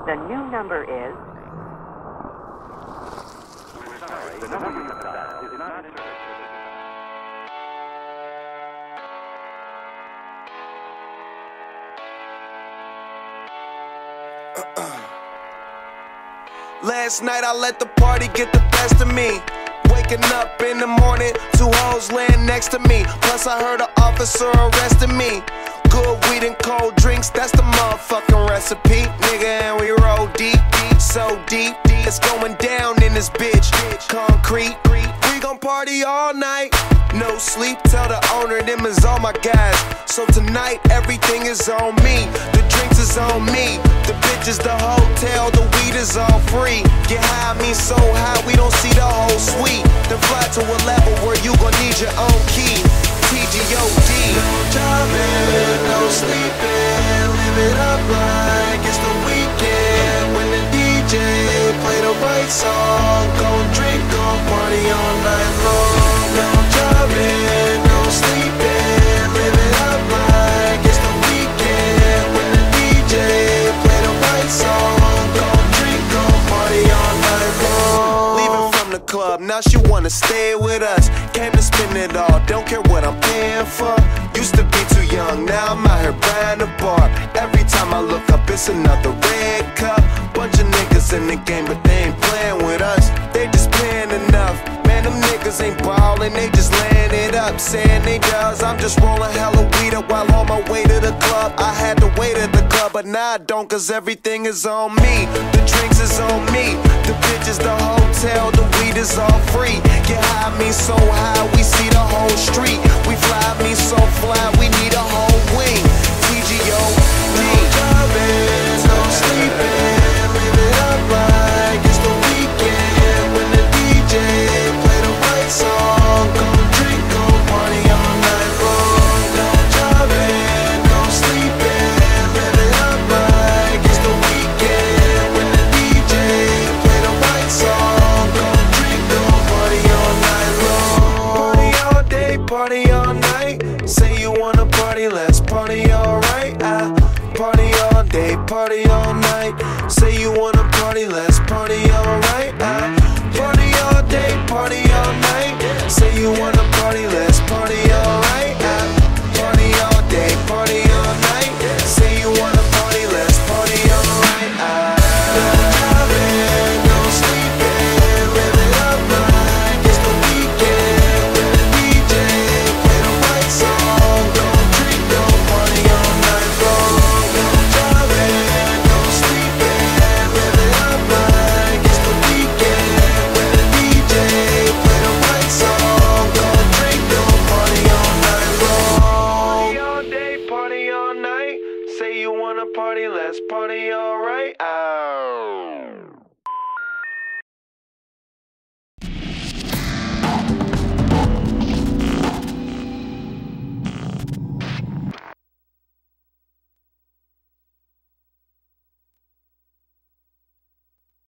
The new number is... The number you have dialed is not in service. Last night I let the party get the best of me. Waking up in the morning, two hoes laying next to me. Plus I heard an officer arrested me. Good weed and cold drinks, that's the motherfucking recipe. Nigga, and we roll deep, deep, so deep. It's going down in this bitch. Concrete, we gon' party all night. No sleep, tell the owner them is all my guys. So tonight everything is on me. The drinks is on me. The bitches, the hotel, the weed is all free. Get high, I mean so high, we don't see the whole suite. Then fly to a level where you gon' need your own key. TGOD. No driving, no sleeping. Live it up like it's the weekend. When the DJ play the right song, gon' drink, gon' party all night long. No driving, no sleeping. Live it up like it's the weekend. When the DJ play the right song, gon' drink, gon' party all night long. Leaving from the club, now she wanna stay with us. Came to spend it all, don't care what I'm paying for. Used to be too young, now I'm out here buying a bar. Every time I look up, it's another red cup. Bunch of niggas in the game, but they ain't playing with us. They just playing enough. Man, them niggas ain't ballin', they just laying it up. Saying they does, I'm just rolling hella weed up while on my way to the club. I had to wait at the club, but now I don't, cause everything is on me. The drinks is on me. The bitches, the hotel, the weed is all free. Get high, me so high, we see the whole street. We fly, me so fly, we need a whole wing. TGO, no driving, no sleeping. Live it up like it's the weekend. When the DJ play the right song, gon' drink, gon' party all night long. No driving, no sleeping. Live it up like it's the weekend. When the DJ play the right song, gon' drink, gon' party all night long. Party all day, party all night. Say you wanna party, let's party alright. Party all day, party all night. Say you wanna party, let's party alright. Party all day, party all night. Say you wanna party, let's party alright. Party all day, party all night. Say you wanna party, let's party alright. No driving, no sleeping. Live it up like it's the weekend. When the DJ play the right song, gon' drink, gon' party all night long. No driving, no sleeping. Live it up like it's the weekend. When the DJ play the right song, gon' drink, gon' party all night long. Party all day, party all night. Say you wanna party, let's party alright.